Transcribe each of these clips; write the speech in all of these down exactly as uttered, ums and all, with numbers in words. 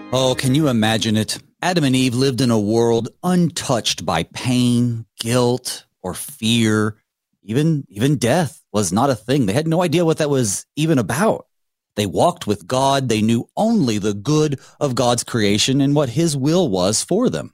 Oh, can you imagine it? Adam and Eve lived in a world untouched by pain, guilt, or fear. Even, even death was not a thing. They had no idea what that was even about. They walked with God. They knew only the good of God's creation and what his will was for them.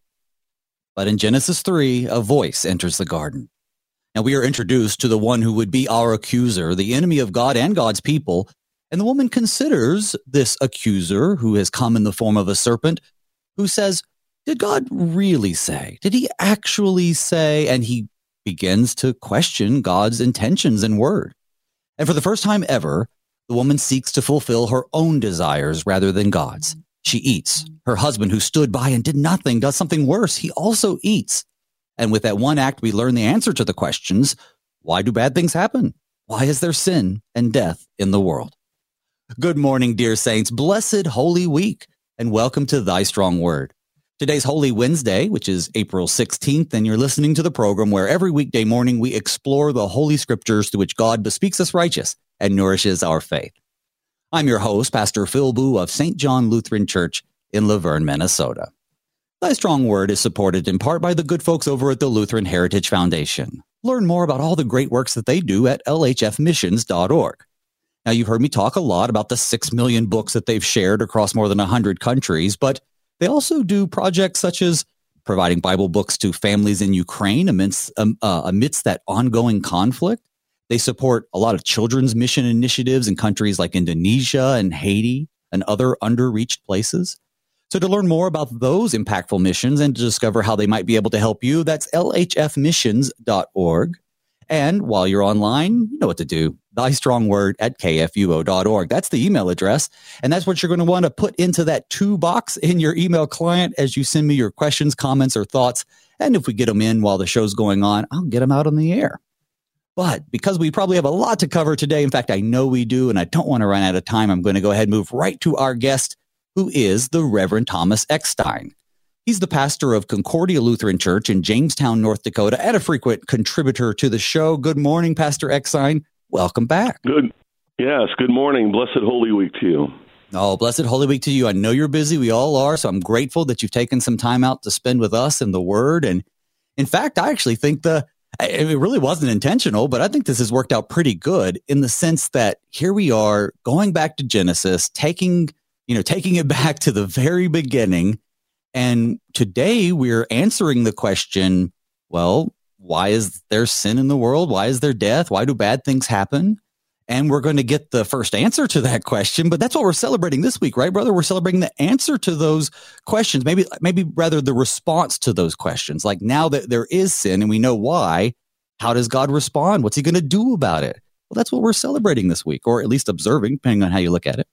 But in Genesis three, a voice enters the garden. Now we are introduced to the one who would be our accuser, the enemy of God and God's people. And the woman considers this accuser who has come in the form of a serpent, who says, did God really say? Did he actually say? And he begins to question God's intentions and word. And for the first time ever, the woman seeks to fulfill her own desires rather than God's. She eats. Her husband, who stood by and did nothing, does something worse. He also eats. And with that one act, we learn the answer to the questions. Why do bad things happen? Why is there sin and death in the world? Good morning, dear saints. Blessed Holy Week, and welcome to Thy Strong Word. Today's Holy Wednesday, which is April sixteenth, and you're listening to the program where every weekday morning we explore the Holy Scriptures through which God bespeaks us righteous and nourishes our faith. I'm your host, Pastor Phil Boo of Saint John Lutheran Church in Laverne, Minnesota. Thy Strong Word is supported in part by the good folks over at the Lutheran Heritage Foundation. Learn more about all the great works that they do at L H F missions dot org. Now, you've heard me talk a lot about the six million books that they've shared across more than one hundred countries, but they also do projects such as providing Bible books to families in Ukraine amidst, um, uh, amidst that ongoing conflict. They support a lot of children's mission initiatives in countries like Indonesia and Haiti and other underreached places. So to learn more about those impactful missions and to discover how they might be able to help you, that's L H F missions dot org. And while you're online, you know what to do. Thy Strong Word at K F U O dot org. That's the email address. And that's what you're going to want to put into that to box in your email client as you send me your questions, comments, or thoughts. And if we get them in while the show's going on, I'll get them out on the air. But because we probably have a lot to cover today, in fact, I know we do, and I don't want to run out of time, I'm going to go ahead and move right to our guest, who is the Reverend Thomas Eckstein. He's the pastor of Concordia Lutheran Church in Jamestown, North Dakota, and a frequent contributor to the show. Good morning, Pastor Eckstein. Welcome back. Good. Yes, good morning. Blessed Holy Week to you. Oh, blessed Holy Week to you. I know you're busy. We all are. So I'm grateful that you've taken some time out to spend with us in the Word. And in fact, I actually think the it really wasn't intentional, but I think this has worked out pretty good in the sense that here we are going back to Genesis, taking, you know, taking it back to the very beginning. And today we're answering the question, well, why is there sin in the world? Why is there death? Why do bad things happen? And we're going to get the first answer to that question. But that's what we're celebrating this week, right, brother? We're celebrating the answer to those questions, maybe maybe rather the response to those questions. Like now that there is sin and we know why, how does God respond? What's he going to do about it? Well, that's what we're celebrating this week, or at least observing, depending on how you look at it.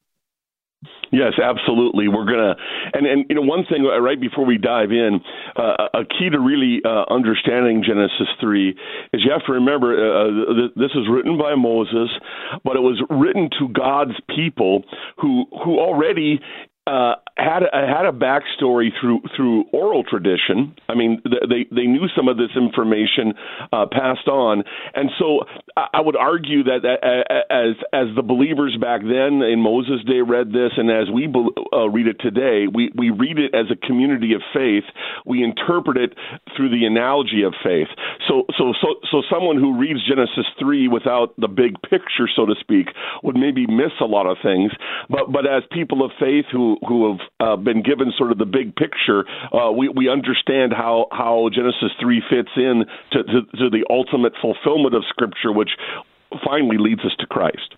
Yes, absolutely. We're going to, and, and, you know, one thing right before we dive in, uh, a key to really uh, understanding Genesis three is you have to remember uh, th- this is written by Moses, but it was written to God's people who, who already Uh, had a, had a backstory through through oral tradition. I mean, they they knew some of this information uh, passed on, and so I would argue that as as the believers back then in Moses' day read this, and as we uh, read it today, we we read it as a community of faith. We interpret it through the analogy of faith. So so so so someone who reads Genesis three without the big picture, so to speak, would maybe miss a lot of things. But but as people of faith who who have uh, been given sort of the big picture, uh, we, we understand how, how Genesis three fits in to, to, to the ultimate fulfillment of Scripture, which finally leads us to Christ.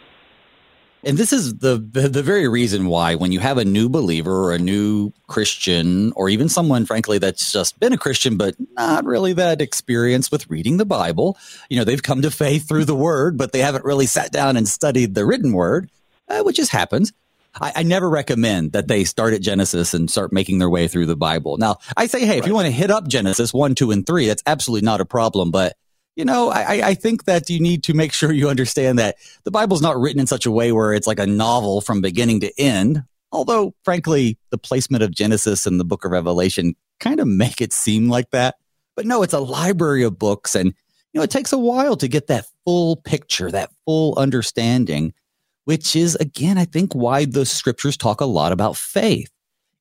And this is the, the the very reason why when you have a new believer or a new Christian, or even someone, frankly, that's just been a Christian but not really that experienced with reading the Bible, you know, they've come to faith through the Word, but they haven't really sat down and studied the written Word, uh, which just happens. I, I never recommend that they start at Genesis and start making their way through the Bible. Now, I say, hey, right. If you want to hit up Genesis one, two, and three, that's absolutely not a problem. But, you know, I, I think that you need to make sure you understand that the Bible's not written in such a way where it's like a novel from beginning to end. Although, frankly, the placement of Genesis and the book of Revelation kind of make it seem like that. But no, it's a library of books. And, you know, it takes a while to get that full picture, that full understanding, which is, again, I think why the scriptures talk a lot about faith.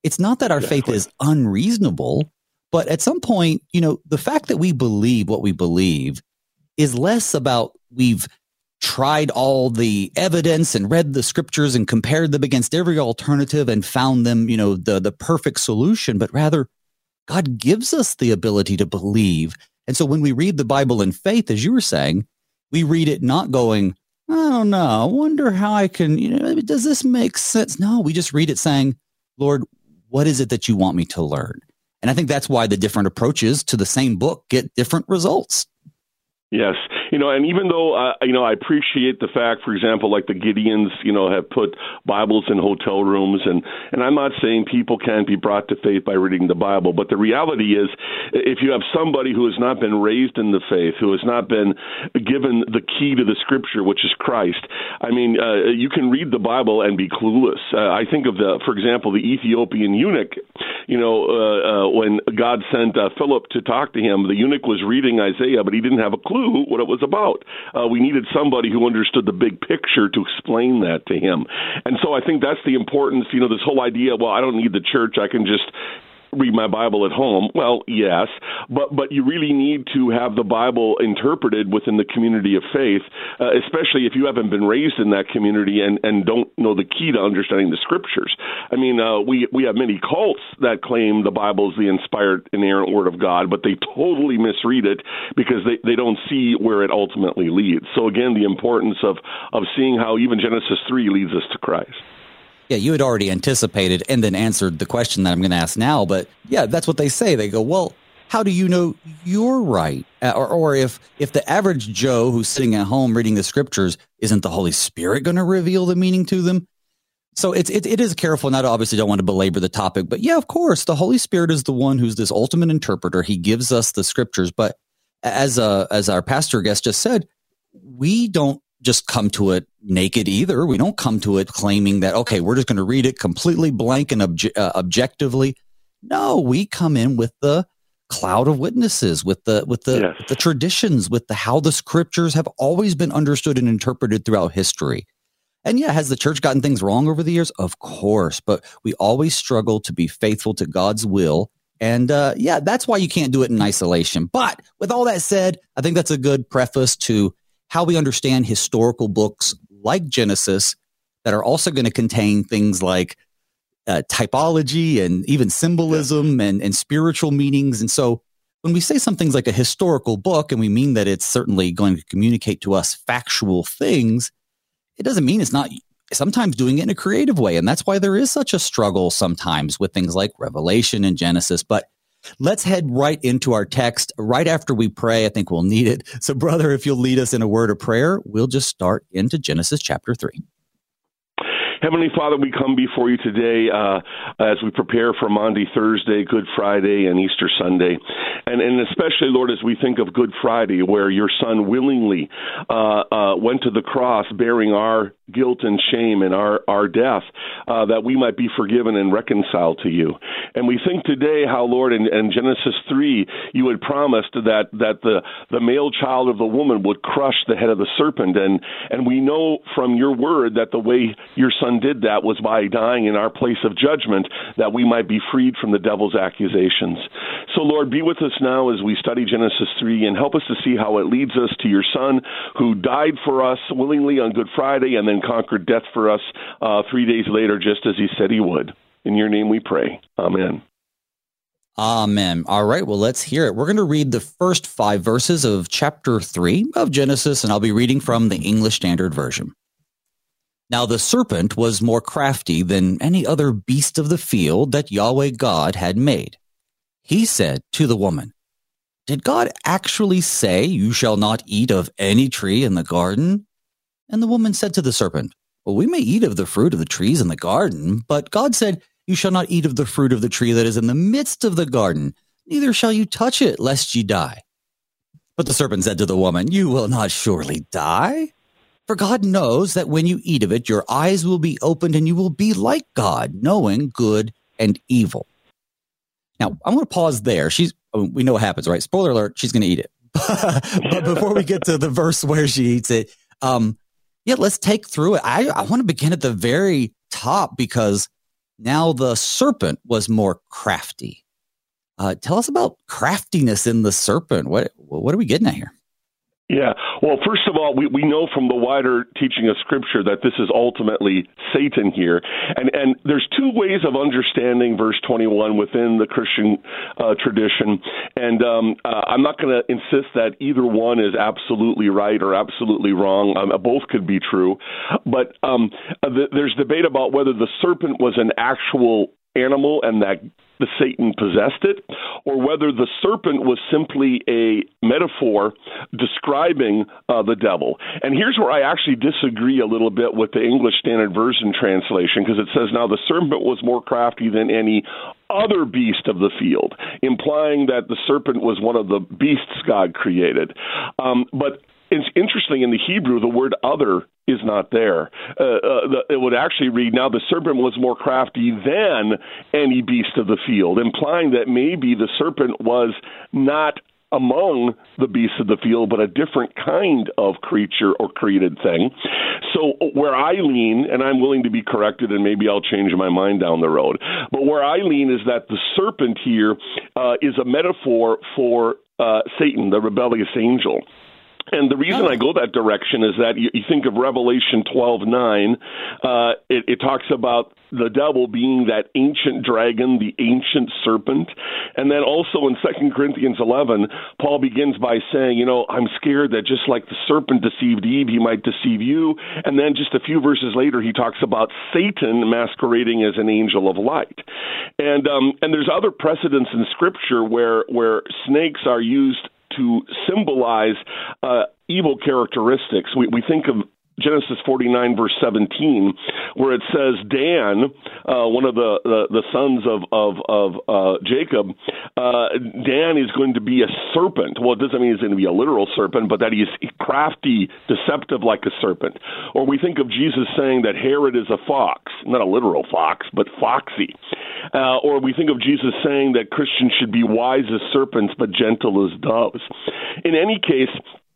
It's not that our Exactly. faith is unreasonable, but at some point, you know, the fact that we believe what we believe is less about we've tried all the evidence and read the scriptures and compared them against every alternative and found them, you know, the, the perfect solution, but rather God gives us the ability to believe. And so when we read the Bible in faith, as you were saying, we read it not going, I don't know, I wonder how I can, you know, does this make sense? No, we just read it saying, Lord, what is it that you want me to learn? And I think that's why the different approaches to the same book get different results. Yes. You know, and even though, uh, you know, I appreciate the fact, for example, like the Gideons, you know, have put Bibles in hotel rooms. And, and I'm not saying people can't be brought to faith by reading the Bible. But the reality is, if you have somebody who has not been raised in the faith, who has not been given the key to the scripture, which is Christ, I mean, uh, you can read the Bible and be clueless. Uh, I think of, the, for example, the Ethiopian eunuch. You know, uh, uh, when God sent uh, Philip to talk to him, the eunuch was reading Isaiah, but he didn't have a clue what it was about. Uh, we needed somebody who understood the big picture to explain that to him. And so I think that's the importance, you know, this whole idea, well, I don't need the church, I can just read my Bible at home. Well, yes, but but you really need to have the Bible interpreted within the community of faith, uh, especially if you haven't been raised in that community and, and don't know the key to understanding the scriptures. I mean, uh, we, we have many cults that claim the Bible is the inspired, inerrant word of God, but they totally misread it because they, they don't see where it ultimately leads. So again, the importance of, of seeing how even Genesis three leads us to Christ. Yeah, you had already anticipated and then answered the question that I'm going to ask now. But yeah, that's what they say. They go, well, how do you know you're right? Or, or if if the average Joe who's sitting at home reading the scriptures, isn't the Holy Spirit going to reveal the meaning to them? So it's, it, it is careful. And I obviously don't want to belabor the topic. But yeah, of course, the Holy Spirit is the one who's this ultimate interpreter. He gives us the scriptures. But as, a, as our pastor guest just said, we don't just come to it naked either. We don't come to it claiming that, okay, we're just going to read it completely blank and obje- uh, objectively. No, we come in with the cloud of witnesses, with the with the, yes. with the traditions, with the how the scriptures have always been understood and interpreted throughout history. And yeah, has the church gotten things wrong over the years? Of course, but we always struggle to be faithful to God's will. And uh, yeah, that's why you can't do it in isolation. But with all that said, I think that's a good preface to how we understand historical books like Genesis that are also going to contain things like uh, typology and even symbolism and, and spiritual meanings. And so when we say something's like a historical book, and we mean that it's certainly going to communicate to us factual things, it doesn't mean it's not sometimes doing it in a creative way. And that's why there is such a struggle sometimes with things like Revelation and Genesis. But let's head right into our text right after we pray. I think we'll need it. So, brother, if you'll lead us in a word of prayer, we'll just start into Genesis chapter three. Heavenly Father, we come before you today uh, as we prepare for Maundy Thursday, Good Friday, and Easter Sunday. And, and especially, Lord, as we think of Good Friday, where your Son willingly uh, uh, went to the cross bearing our guilt and shame and our, our death, uh, that we might be forgiven and reconciled to you. And we think today how, Lord, in, in Genesis three, you had promised that, that the, the male child of the woman would crush the head of the serpent. And, and we know from your word that the way your Son did that was by dying in our place of judgment, that we might be freed from the devil's accusations. So, Lord, be with us now as we study Genesis three and help us to see how it leads us to your Son who died for us willingly on Good Friday and then conquered death for us uh, three days later, just as he said he would. In your name we pray. Amen. Amen. All right, well, let's hear it. We're going to read the first five verses of chapter three of Genesis, and I'll be reading from the English Standard Version. Now the serpent was more crafty than any other beast of the field that Yahweh God had made. He said to the woman, "Did God actually say, 'You shall not eat of any tree in the garden'?" And the woman said to the serpent, "Well, we may eat of the fruit of the trees in the garden, but God said, 'You shall not eat of the fruit of the tree that is in the midst of the garden, neither shall you touch it, lest ye die.' But the serpent said to the woman, 'You will not surely die. For God knows that when you eat of it, your eyes will be opened and you will be like God, knowing good and evil.'" Now, I'm going to pause there. She's, we know what happens, right? Spoiler alert, she's going to eat it. But before we get to the verse where she eats it, um, yeah, let's take through it. I, I want to begin at the very top because Now the serpent was more crafty. Uh, tell us about craftiness in the serpent. What what are we getting at here? Yeah. Well, first of all, we, we know from the wider teaching of Scripture that this is ultimately Satan here. And and there's two ways of understanding verse twenty-one within the Christian uh, tradition. And um, uh, I'm not going to insist that either one is absolutely right or absolutely wrong. Um, both could be true. But um, th- there's debate about whether the serpent was an actual animal and that the Satan possessed it, or whether the serpent was simply a metaphor describing uh, the devil. And here's where I actually disagree a little bit with the English Standard Version translation, because it says, now the serpent was more crafty than any other beast of the field, implying that the serpent was one of the beasts God created. Um, but it's interesting, in the Hebrew, the word other is not there. Uh, uh, the, it would actually read, now the serpent was more crafty than any beast of the field, implying that maybe the serpent was not among the beasts of the field, but a different kind of creature or created thing. So where I lean, and I'm willing to be corrected, and maybe I'll change my mind down the road, but where I lean is that the serpent here uh, is a metaphor for uh, Satan, the rebellious angel. And the reason I go that direction is that you, you think of Revelation twelve nine, uh, it, it talks about the devil being that ancient dragon, the ancient serpent. And then also in Second Corinthians eleven, Paul begins by saying, you know, I'm scared that just like the serpent deceived Eve, he might deceive you. And then just a few verses later, he talks about Satan masquerading as an angel of light. And um, and there's other precedents in Scripture where where snakes are used to symbolize uh, evil characteristics. We, we think of Genesis forty-nine, verse seventeen, where it says Dan, uh, one of the, the, the sons of, of, of uh, Jacob, uh, Dan is going to be a serpent. Well, it doesn't mean he's going to be a literal serpent, but that he's crafty, deceptive like a serpent. Or we think of Jesus saying that Herod is a fox, not a literal fox, but foxy. Uh, or we think of Jesus saying that Christians should be wise as serpents, but gentle as doves. In any case,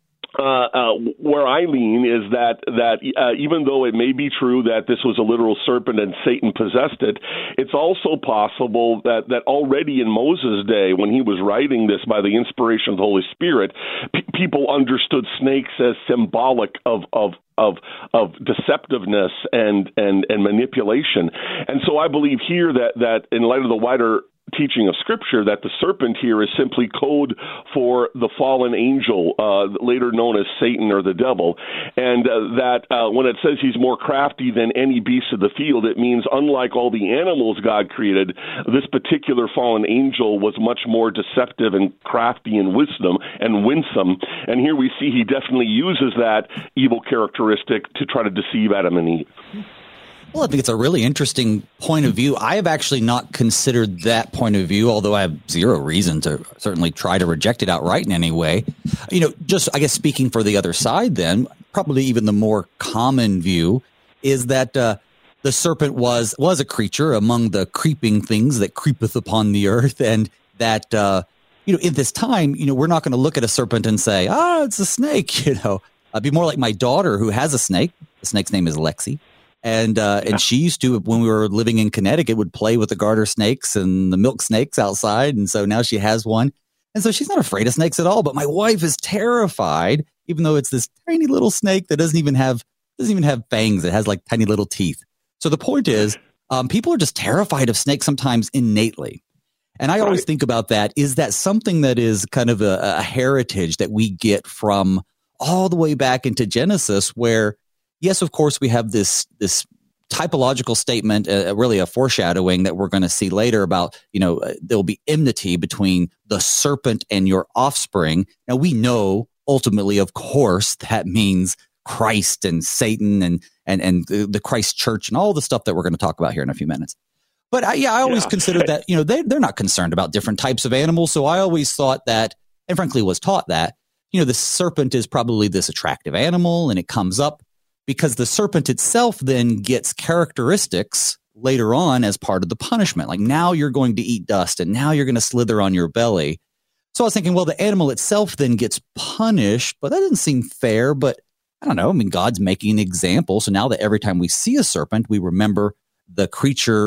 Uh, uh, where I lean is that that uh, even though it may be true that this was a literal serpent and Satan possessed it, it's also possible that, that already in Moses' day, when he was writing this by the inspiration of the Holy Spirit, p- people understood snakes as symbolic of of of of deceptiveness and, and, and manipulation. And so I believe here that, that in light of the wider teaching of Scripture, that the serpent here is simply code for the fallen angel, uh, later known as Satan or the devil, and uh, that uh, when it says he's more crafty than any beast of the field, it means unlike all the animals God created, this particular fallen angel was much more deceptive and crafty and wisdom and winsome. And here we see he definitely uses that evil characteristic to try to deceive Adam and Eve. Well, I think it's a really interesting point of view. I have actually not considered that point of view, although I have zero reason to certainly try to reject it outright in any way. You know, just, I guess, speaking for the other side then, probably even the more common view is that uh, the serpent was was a creature among the creeping things that creepeth upon the earth, and that, uh, you know, in this time, you know, we're not going to look at a serpent and say, ah, it's a snake, you know. I'd be more like my daughter who has a snake. The snake's name is Lexi. And uh, and she used to, when we were living in Connecticut, would play with the garter snakes and the milk snakes outside. And so now she has one. And so she's not afraid of snakes at all. But my wife is terrified, even though it's this tiny little snake that doesn't even have doesn't even have fangs. It has like tiny little teeth. So the point is, um, people are just terrified of snakes sometimes innately. And I always think about that. Is that something that is kind of a, a heritage that we get from all the way back into Genesis, where yes, of course, we have this this typological statement, uh, really a foreshadowing that we're going to see later about, you know, uh, there'll be enmity between the serpent and your offspring. Now, we know ultimately, of course, that means Christ and Satan and and and the, the Christ church and all the stuff that we're going to talk about here in a few minutes. But I, yeah, I always yeah. considered that, you know, they, they're not concerned about different types of animals. So I always thought that, and frankly was taught that, you know, the serpent is probably this attractive animal and it comes up because the serpent itself then gets characteristics later on as part of the punishment. Like now you're going to eat dust and now you're going to slither on your belly. So I was thinking, well, the animal itself then gets punished, but that doesn't seem fair. But I don't know. I mean, God's making an example. So now that every time we see a serpent, we remember the creature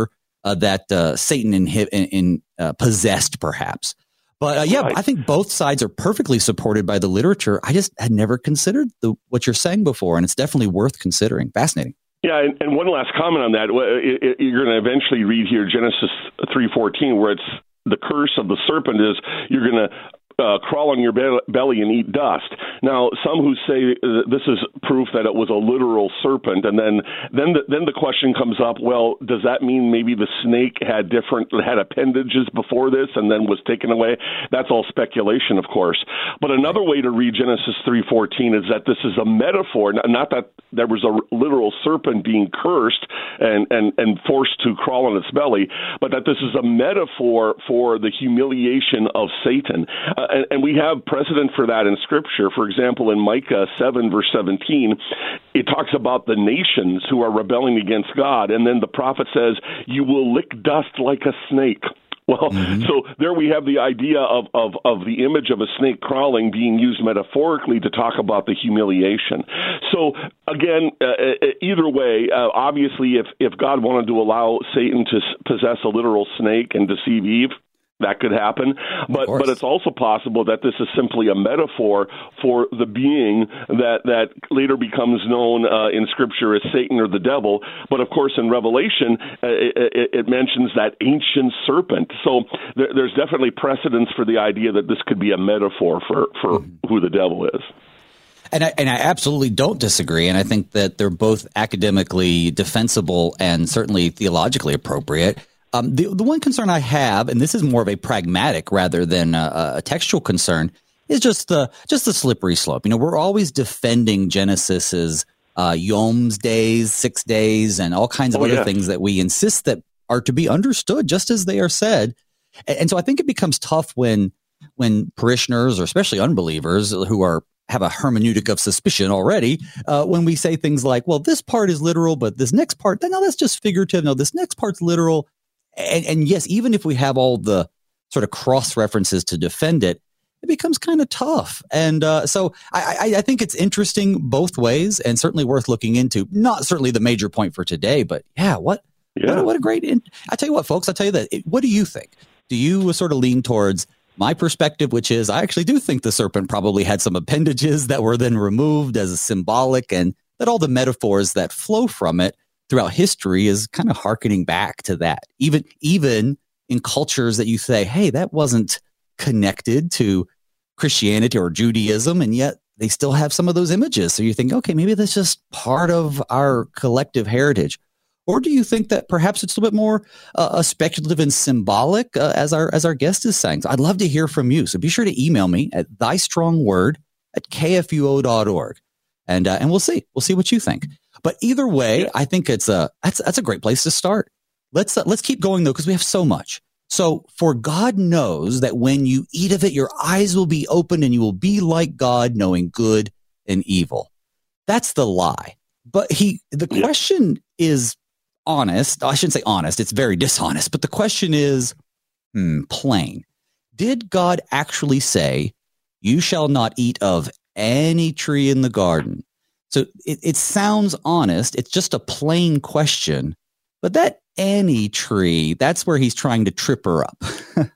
uh, that uh, Satan in, in, in uh, possessed, perhaps. But uh, yeah, right. I think both sides are perfectly supported by the literature. I just had never considered the, what you're saying before, and it's definitely worth considering. Fascinating. Yeah, and, and one last comment on that. It, it, you're going to eventually read here Genesis three fourteen, where it's the curse of the serpent is you're going to Uh, crawl on your be- belly and eat dust. Now, some who say uh, this is proof that it was a literal serpent, and then then the, then the question comes up: well, does that mean maybe the snake had different had appendages before this and then was taken away? That's all speculation, of course. But another way to read Genesis three fourteen is that this is a metaphor, not that there was a literal serpent being cursed and and and forced to crawl on its belly, but that this is a metaphor for the humiliation of Satan. Uh, And, and we have precedent for that in Scripture. For example, in Micah seven, verse seventeen, it talks about the nations who are rebelling against God. And then the prophet says, you will lick dust like a snake. Well, mm-hmm. so there we have the idea of, of, of the image of a snake crawling being used metaphorically to talk about the humiliation. So, again, uh, either way, uh, obviously, if, if God wanted to allow Satan to possess a literal snake and deceive Eve, that could happen, but but it's also possible that this is simply a metaphor for the being that, that later becomes known uh, in Scripture as Satan or the devil. But of course, in Revelation, uh, it, it mentions that ancient serpent. So there, there's definitely precedence for the idea that this could be a metaphor for, for mm-hmm. who the devil is. And I, and I absolutely don't disagree. And I think that they're both academically defensible and certainly theologically appropriate. Um, the, the one concern I have, and this is more of a pragmatic rather than a, a textual concern, is just the just the slippery slope. You know, we're always defending Genesis's uh, Yom's days, six days, and all kinds of oh, other yeah. things that we insist that are to be understood just as they are said. And, and so I think it becomes tough when when parishioners, or especially unbelievers, who are have a hermeneutic of suspicion already, uh, when we say things like, well, this part is literal, but this next part, no, that's just figurative. No, this next part's literal. And, and yes, even if we have all the sort of cross references to defend it, it becomes kind of tough. And uh, so I, I, I think it's interesting both ways and certainly worth looking into. Not certainly the major point for today, but yeah, what, yeah. what, what a great, in- I tell you what, folks, I'll tell you that. What do you think? Do you sort of lean towards my perspective, which is I actually do think the serpent probably had some appendages that were then removed as a symbolic, and that all the metaphors that flow from it throughout history is kind of hearkening back to that, even even in cultures that you say, hey, that wasn't connected to Christianity or Judaism, and yet they still have some of those images. So you think, okay, maybe that's just part of our collective heritage. Or do you think that perhaps it's a little bit more uh, speculative and symbolic, uh, as our as our guest is saying? So I'd love to hear from you. So be sure to email me at thystrongword at k f u o dot org, and uh, and we'll see we'll see what you think. But either way, yeah. I think it's a that's that's a great place to start. Let's uh, let's keep going though, because we have so much. So, for God knows that when you eat of it, your eyes will be opened and you will be like God, knowing good and evil. That's the lie. But he the yeah. question is honest. I shouldn't say honest. It's very dishonest. But the question is hmm, plain. Did God actually say, you shall not eat of any tree in the garden? So it, it sounds honest. It's just a plain question. But that any tree, that's where he's trying to trip her up.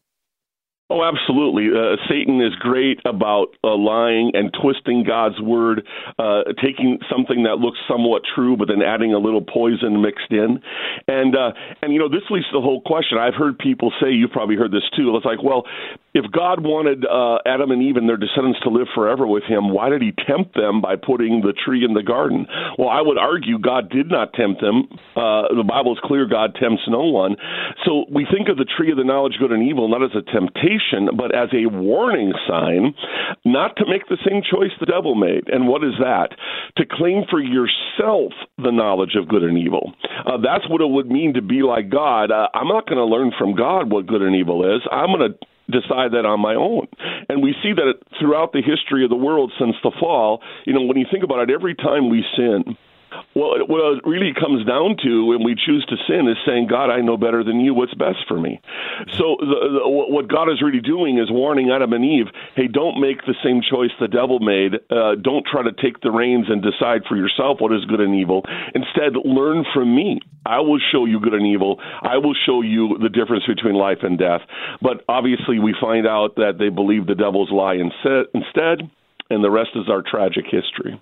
Oh, absolutely. Uh, Satan is great about uh, lying and twisting God's word, uh, taking something that looks somewhat true, but then adding a little poison mixed in. And, uh, and you know, this leads to the whole question. I've heard people say, you've probably heard this too, it's like, well, if God wanted uh, Adam and Eve and their descendants to live forever with him, why did he tempt them by putting the tree in the garden? Well, I would argue God did not tempt them. Uh, the Bible is clear God tempts no one. So we think of the tree of the knowledge of good and evil not as a temptation, but as a warning sign not to make the same choice the devil made. And what is that? To claim for yourself the knowledge of good and evil. Uh, that's what it would mean to be like God. Uh, I'm not going to learn from God what good and evil is. I'm going to decide that on my own. And we see that throughout the history of the world since the fall. You know, when you think about it, every time we sin, Well, what it really comes down to when we choose to sin is saying, God, I know better than you what's best for me. So the, the, what God is really doing is warning Adam and Eve, hey, don't make the same choice the devil made. Uh, don't try to take the reins and decide for yourself what is good and evil. Instead, learn from me. I will show you good and evil. I will show you the difference between life and death. But obviously, we find out that they believe the devil's lie instead, and the rest is our tragic history.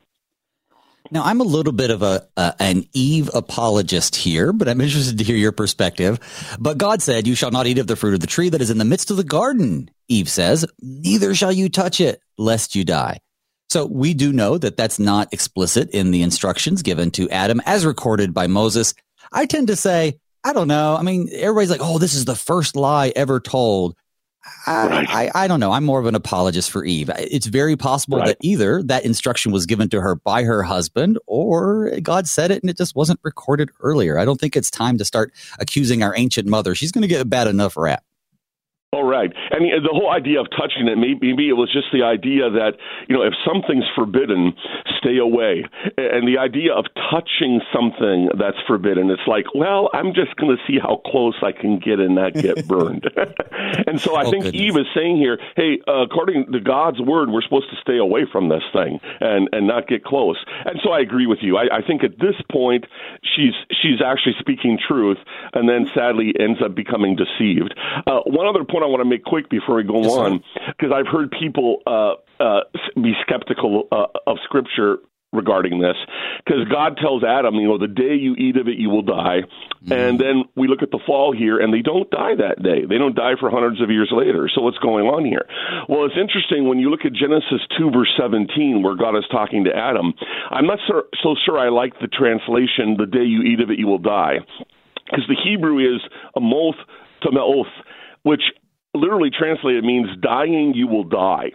Now, I'm a little bit of a uh, an Eve apologist here, but I'm interested to hear your perspective. But God said, you shall not eat of the fruit of the tree that is in the midst of the garden, Eve says, neither shall you touch it, lest you die. So we do know that that's not explicit in the instructions given to Adam as recorded by Moses. I tend to say, I don't know. I mean, everybody's like, oh, this is the first lie ever told. I, right. I, I don't know. I'm more of an apologist for Eve. It's very possible right. that either that instruction was given to her by her husband or God said it and it just wasn't recorded earlier. I don't think it's time to start accusing our ancient mother. She's going to get a bad enough rap. Oh, right. I mean, the whole idea of touching it, maybe, maybe it was just the idea that, you know, if something's forbidden, stay away. And the idea of touching something that's forbidden, it's like, well, I'm just going to see how close I can get and not get burned. And so I oh, think goodness. Eve is saying here, hey, uh, according to God's word, we're supposed to stay away from this thing and, and not get close. And so I agree with you. I, I think at this point, she's she's actually speaking truth and then sadly ends up becoming deceived. Uh, one other point I want to make quick before we go yes, on, because I've heard people uh, uh, be skeptical uh, of Scripture regarding this, because God tells Adam, you know, the day you eat of it, you will die. Mm-hmm. And then we look at the fall here, and they don't die that day. They don't die for hundreds of years later. So what's going on here? Well, it's interesting when you look at Genesis two, verse seventeen, where God is talking to Adam. I'm not so, so sure I like the translation, the day you eat of it, you will die, because the Hebrew is amoth to me'oth, which literally translated means dying, you will die.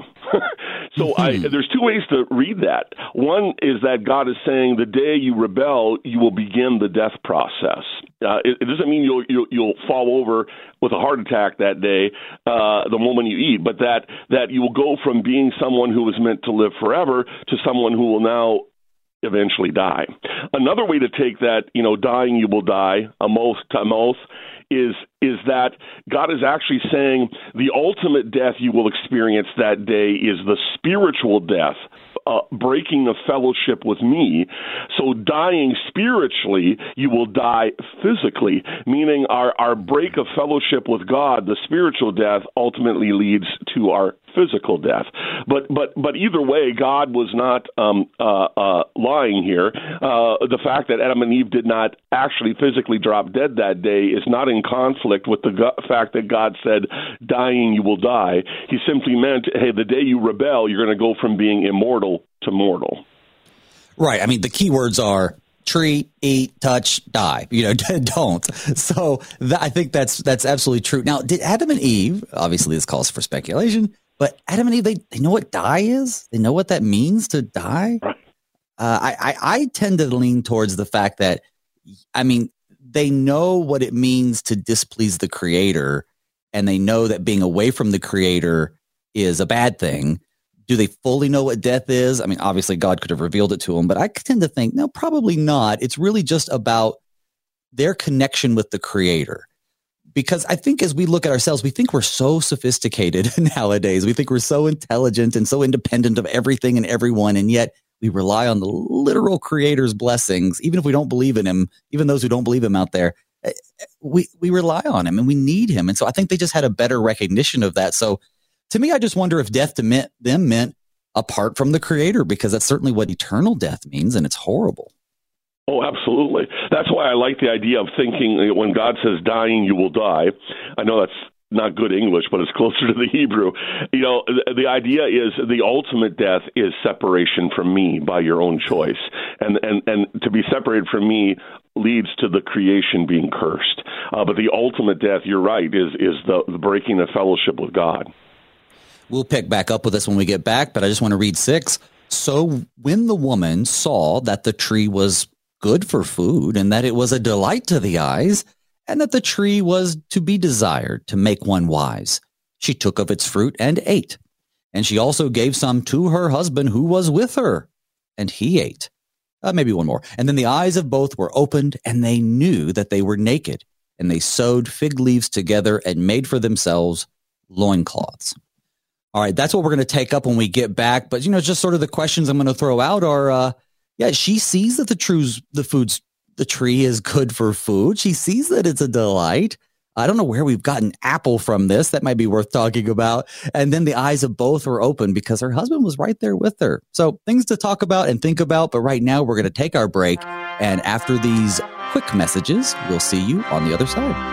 So I, there's two ways to read that. One is that God is saying the day you rebel, you will begin the death process. Uh, it, it doesn't mean you'll, you'll you'll fall over with a heart attack that day, uh, the moment you eat, but that that you will go from being someone who was meant to live forever to someone who will now eventually die. Another way to take that, you know, dying you will die, amoth to amoth, is is that God is actually saying the ultimate death you will experience that day is the spiritual death, uh, breaking of fellowship with me. So dying spiritually, you will die physically, meaning our, our break of fellowship with God, the spiritual death, ultimately leads to our physical death. But but but either way, God was not um, uh, uh, lying here. Uh, the fact that Adam and Eve did not actually physically drop dead that day is not in conflict with the go- fact that God said, dying you will die. He simply meant, hey, the day you rebel, you're going to go from being immortal to mortal. Right. I mean, the key words are treat, eat, touch, die. You know, don't. So that, I think that's that's absolutely true. Now, did Adam and Eve, obviously this calls for speculation, but Adam and Eve, they, they know what die is? They know what that means to die? Right. Uh, I, I, I tend to lean towards the fact that, I mean, they know what it means to displease the Creator, and they know that being away from the Creator is a bad thing. Do they fully know what death is? I mean, obviously God could have revealed it to them, but I tend to think, no, probably not. It's really just about their connection with the Creator. Because I think as we look at ourselves, we think we're so sophisticated nowadays. We think we're so intelligent and so independent of everything and everyone. And yet we rely on the literal Creator's blessings. Even if we don't believe in him, even those who don't believe him out there, we, we rely on him and we need him. And so I think they just had a better recognition of that. So to me, I just wonder if death to meant, them meant apart from the Creator, because that's certainly what eternal death means. And it's horrible. Oh, absolutely. That's why I like the idea of thinking when God says dying, you will die. I know that's not good English, but it's closer to the Hebrew. You know, the, the idea is the ultimate death is separation from me by your own choice. And and, and to be separated from me leads to the creation being cursed. Uh, but the ultimate death, you're right, is, is the, the breaking of fellowship with God. We'll pick back up with this when we get back, but I just want to read six. So when the woman saw that the tree was good for food, and that it was a delight to the eyes, and that the tree was to be desired to make one wise, she took of its fruit and ate. And she also gave some to her husband who was with her, and he ate. Uh, maybe one more. And then the eyes of both were opened, and they knew that they were naked. And they sewed fig leaves together and made for themselves loincloths. All right, that's what we're going to take up when we get back. But, you know, just sort of the questions I'm going to throw out are, uh, yeah, she sees that the true's, the food's, the tree is good for food. She sees that it's a delight. I don't know where we've gotten apple from this. That might be worth talking about. And then the eyes of both were open because her husband was right there with her. So things to talk about and think about. But right now we're going to take our break. And after these quick messages, we'll see you on the other side.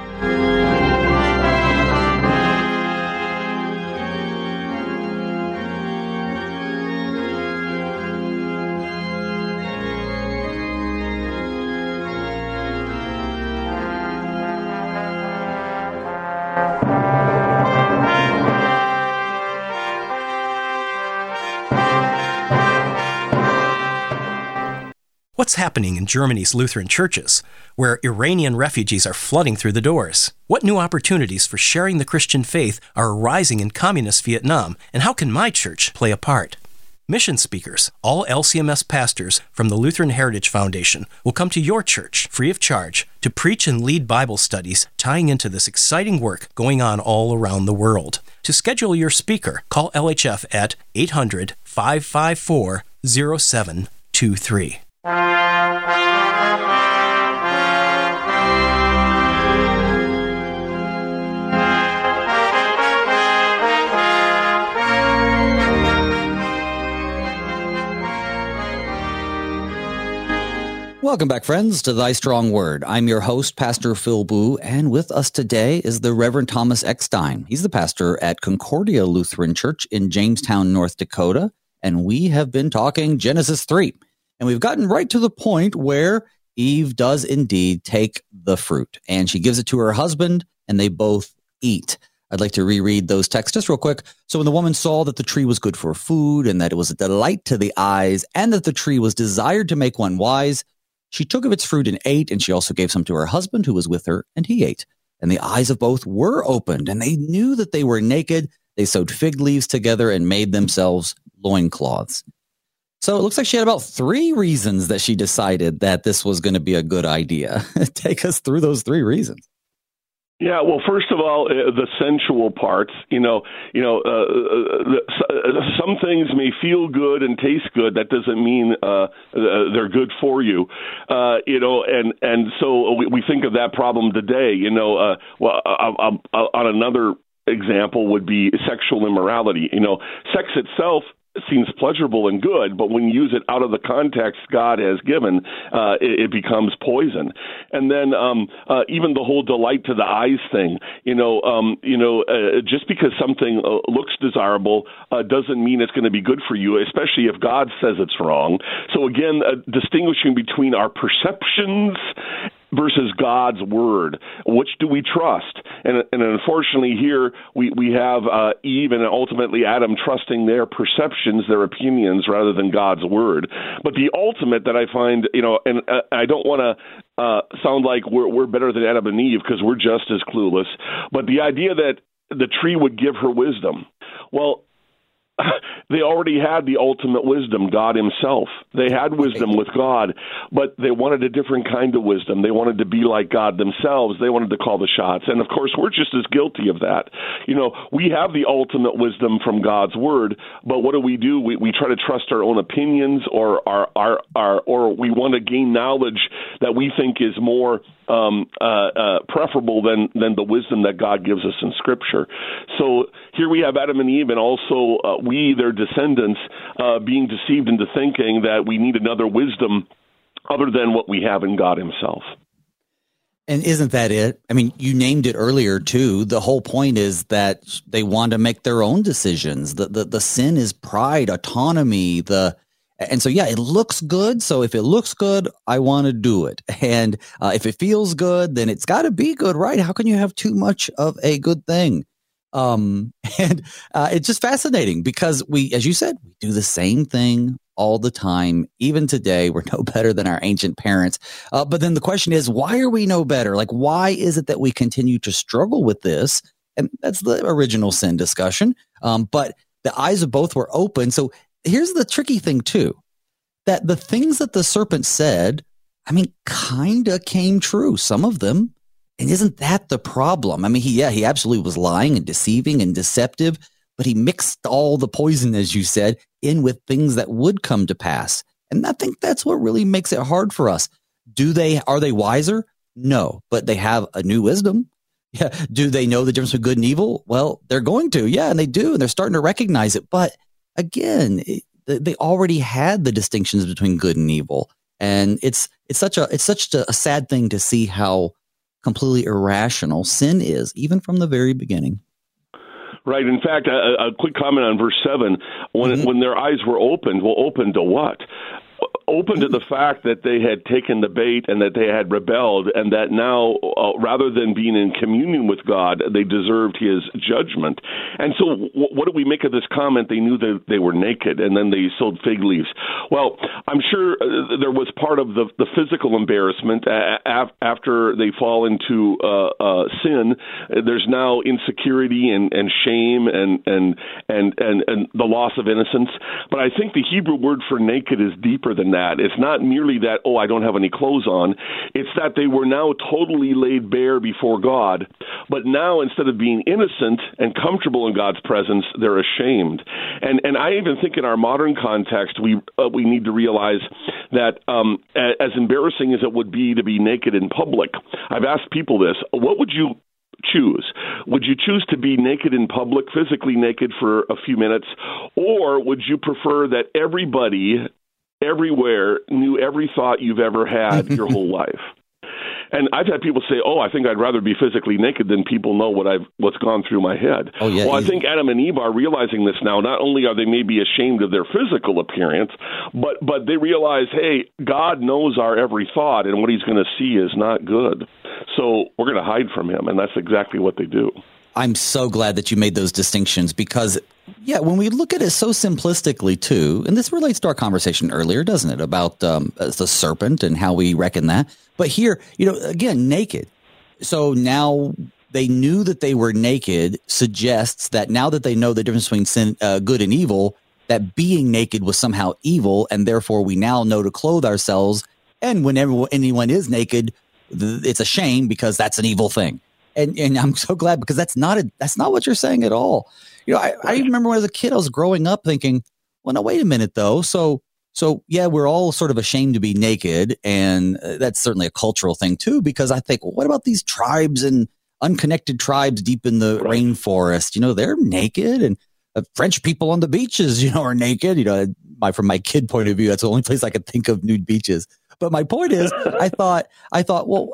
What's happening in Germany's Lutheran churches, where Iranian refugees are flooding through the doors? What new opportunities for sharing the Christian faith are arising in communist Vietnam, and how can my church play a part? Mission speakers, all L C M S pastors from the Lutheran Heritage Foundation, will come to your church free of charge to preach and lead Bible studies tying into this exciting work going on all around the world. To schedule your speaker, call L H F at eight hundred, five five four, zero seven two three. Welcome back, friends, to Thy Strong Word. I'm your host, Pastor Phil Boo, and with us today is the Reverend Thomas Eckstein. He's the pastor at Concordia Lutheran Church in Jamestown, North Dakota, and we have been talking Genesis three. And we've gotten right to the point where Eve does indeed take the fruit, and she gives it to her husband, and they both eat. I'd like to reread those texts just real quick. So when the woman saw that the tree was good for food, and that it was a delight to the eyes, and that the tree was desired to make one wise, she took of its fruit and ate, and she also gave some to her husband who was with her, and he ate. And the eyes of both were opened, and they knew that they were naked. They sewed fig leaves together and made themselves loincloths. So it looks like she had about three reasons that she decided that this was going to be a good idea. Take us through those three reasons. Yeah, well, first of all, uh, the sensual parts. You know, you know, uh, uh, some things may feel good and taste good. That doesn't mean uh, they're good for you. Uh, you know, and and so we, we think of that problem today. You know, uh, well, uh, uh, uh, on another example would be sexual immorality. You know, sex itself seems pleasurable and good, but when you use it out of the context God has given, uh, it, it becomes poison. And then um, uh, even the whole delight to the eyes thing, you know, um, you know, uh, just because something uh, looks desirable uh, doesn't mean it's going to be good for you, especially if God says it's wrong. So again, uh, distinguishing between our perceptions versus God's word. Which do we trust? And, and unfortunately here we, we have uh, Eve and ultimately Adam trusting their perceptions, their opinions, rather than God's word. But the ultimate that I find, you know, and uh, I don't want to uh, sound like we're, we're better than Adam and Eve because we're just as clueless, but the idea that the tree would give her wisdom. Well, they already had the ultimate wisdom, God himself. They had wisdom with God, but they wanted a different kind of wisdom. They wanted to be like God themselves. They wanted to call the shots. And, of course, we're just as guilty of that. You know, we have the ultimate wisdom from God's word, but what do we do? We, we try to trust our own opinions or our, our, our or we want to gain knowledge that we think is more Um, uh, uh, preferable than, than the wisdom that God gives us in Scripture. So here we have Adam and Eve, and also uh, we, their descendants, uh, being deceived into thinking that we need another wisdom other than what we have in God himself. And isn't that it? I mean, you named it earlier, too. The whole point is that they want to make their own decisions. The, the, the sin is pride, autonomy, the And so, yeah, it looks good. So if it looks good, I want to do it. And uh, if it feels good, then it's got to be good, right? How can you have too much of a good thing? Um, and uh, it's just fascinating because we, as you said, we do the same thing all the time. Even today, we're no better than our ancient parents. Uh, but then the question is, why are we no better? Like, why is it that we continue to struggle with this? And that's the original sin discussion. Um, but the eyes of both were open. So here's the tricky thing, too. that the things that the serpent said, I mean, kind of came true, some of them. And isn't that the problem? I mean, he, yeah, he absolutely was lying and deceiving and deceptive, but he mixed all the poison, as you said, in with things that would come to pass. And I think that's what really makes it hard for us. Do they, are they wiser? No, but they have a new wisdom. Yeah. Do they know the difference between good and evil? Well, they're going to, yeah, and they do, and they're starting to recognize it. But again, it, they already had the distinctions between good and evil. And it's, it's such a, it's such a, a sad thing to see how completely irrational sin is, even from the very beginning. Right. In fact, a, a quick comment on verse seven, when, mm-hmm. when their eyes were opened, well, opened to what? Open to the fact that they had taken the bait and that they had rebelled, and that now, uh, rather than being in communion with God, they deserved his judgment. And so w- what do we make of this comment? They knew that they were naked, and then they sewed fig leaves. Well, I'm sure uh, there was part of the, the physical embarrassment uh, af- after they fall into uh, uh, sin. There's now insecurity and, and shame and, and, and, and, and the loss of innocence. But I think the Hebrew word for naked is deeper than that. It's not merely that, oh, I don't have any clothes on. It's that they were now totally laid bare before God. But now, instead of being innocent and comfortable in God's presence, they're ashamed. And and I even think in our modern context, we uh, we need to realize that um, as embarrassing as it would be to be naked in public, I've asked people this, what would you choose? Would you choose to be naked in public, physically naked for a few minutes, or would you prefer that everybody everywhere knew every thought you've ever had your whole life? And I've had people say, oh, I think I'd rather be physically naked than people know what I've what's gone through my head. Oh, yeah, well, I yeah. think Adam and Eve are realizing this now. Not only are they maybe ashamed of their physical appearance, but but they realize, hey, God knows our every thought, and what he's going to see is not good. So we're going to hide from him, and that's exactly what they do. I'm so glad that you made those distinctions because, yeah, when we look at it so simplistically, too, and this relates to our conversation earlier, doesn't it, about um, the serpent and how we reckon that. But here, you know, again, naked. So now they knew that they were naked suggests that now that they know the difference between sin, uh, good and evil, that being naked was somehow evil, and therefore we now know to clothe ourselves. And whenever anyone is naked, it's a shame because that's an evil thing. And and I'm so glad because that's not a, that's not what you're saying at all. You know, I, I remember when I was a kid, I was growing up thinking, well, no, wait a minute, though. So, so yeah, we're all sort of ashamed to be naked. And that's certainly a cultural thing, too, because I think, well, what about these tribes and unconnected tribes deep in the right. rainforest? You know, they're naked, and uh, French people on the beaches, you know, are naked. You know, my, from my kid point of view, that's the only place I could think of nude beaches. But my point is, I thought, I thought, well,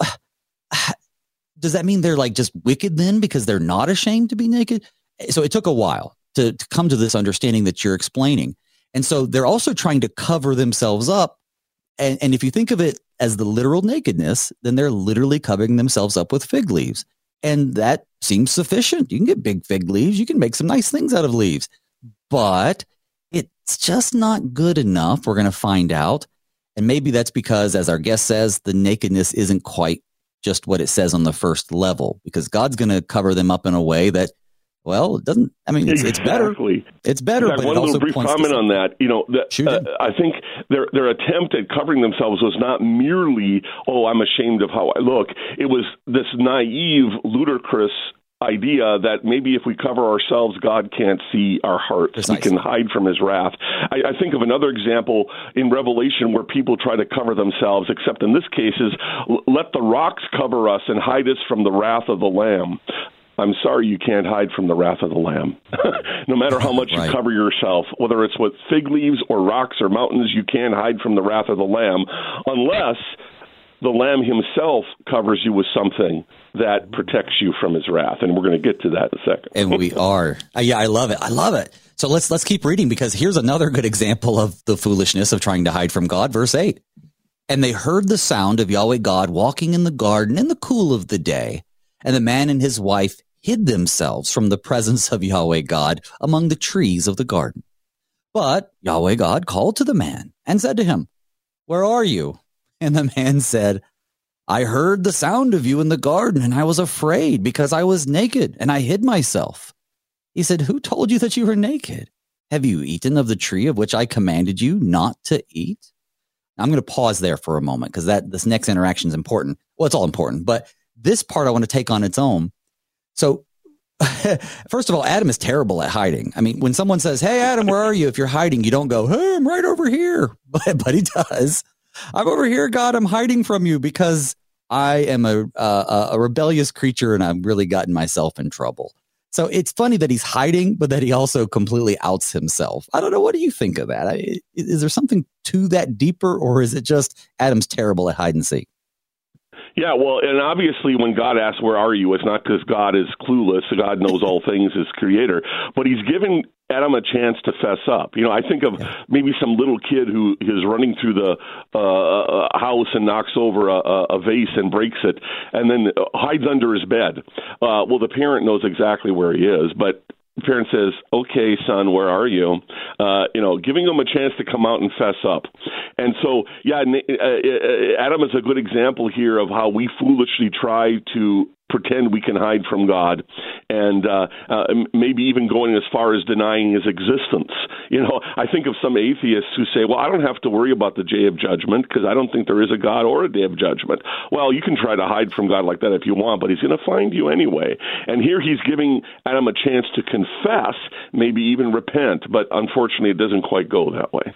does that mean they're like just wicked then because they're not ashamed to be naked? So it took a while to, to come to this understanding that you're explaining. And so they're also trying to cover themselves up. And, and if you think of it as the literal nakedness, then they're literally covering themselves up with fig leaves. And that seems sufficient. You can get big fig leaves. You can make some nice things out of leaves. But it's just not good enough. We're going to find out. And maybe that's because, as our guest says, the nakedness isn't quite just what it says on the first level, because God's going to cover them up in a way that, well, it doesn't, I mean, it's, exactly. it's better. It's better. In fact, but one it also little brief comment on that. You know, the, uh, I think their their attempt at covering themselves was not merely, oh, I'm ashamed of how I look. It was this naive, ludicrous idea that maybe if we cover ourselves, God can't see our hearts. Precisely. We can hide from his wrath. I, I think of another example in Revelation where people try to cover themselves, except in this case is, let the rocks cover us and hide us from the wrath of the Lamb. I'm sorry, you can't hide from the wrath of the Lamb. No matter how much right. you cover yourself, whether it's with fig leaves or rocks or mountains, you can't hide from the wrath of the Lamb unless the Lamb himself covers you with something that protects you from his wrath. And we're going to get to that in a second. And we are. Uh, yeah, I love it. I love it. So let's let's keep reading, because here's another good example of the foolishness of trying to hide from God. Verse eight. And they heard the sound of Yahweh God walking in the garden in the cool of the day. And the man and his wife hid themselves from the presence of Yahweh God among the trees of the garden. But Yahweh God called to the man and said to him, "Where are you?" And the man said, "I heard the sound of you in the garden, and I was afraid because I was naked, and I hid myself." He said, "Who told you that you were naked? Have you eaten of the tree of which I commanded you not to eat?" I'm going to pause there for a moment because that this next interaction is important. Well, it's all important, but this part I want to take on its own. So first of all, Adam is terrible at hiding. I mean, when someone says, hey, Adam, where are you? If you're hiding, you don't go, hey, I'm right over here. But, but he does. I'm over here, God, I'm hiding from you because I am a, a, a rebellious creature and I've really gotten myself in trouble. So it's funny that he's hiding, but that he also completely outs himself. I don't know. What do you think of that? I, is there something to that deeper, or is it just Adam's terrible at hide and seek? Yeah, well, and obviously when God asks, where are you? It's not because God is clueless. God knows all things as creator, but he's given Adam a chance to fess up. You know, I think of yeah. maybe some little kid who is running through the uh, house and knocks over a, a vase and breaks it and then hides under his bed. Uh, well, the parent knows exactly where he is, but the parent says, okay, son, where are you? Uh, you know, giving them a chance to come out and fess up. And so, yeah, uh, Adam is a good example here of how we foolishly try to pretend we can hide from God, and uh, uh, maybe even going as far as denying his existence. You know, I think of some atheists who say, well, I don't have to worry about the day of judgment because I don't think there is a God or a day of judgment. Well, you can try to hide from God like that if you want, but he's going to find you anyway. And here he's giving Adam a chance to confess, maybe even repent, but unfortunately it doesn't quite go that way.